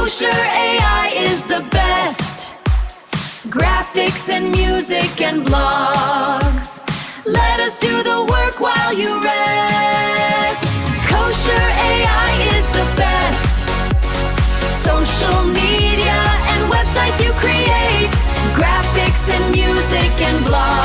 Kosher AI is the best. Graphics and music and blogs. Let us do the work while you rest. Kosher AI is the best. Social media and websites you create. Graphics and music and blogs.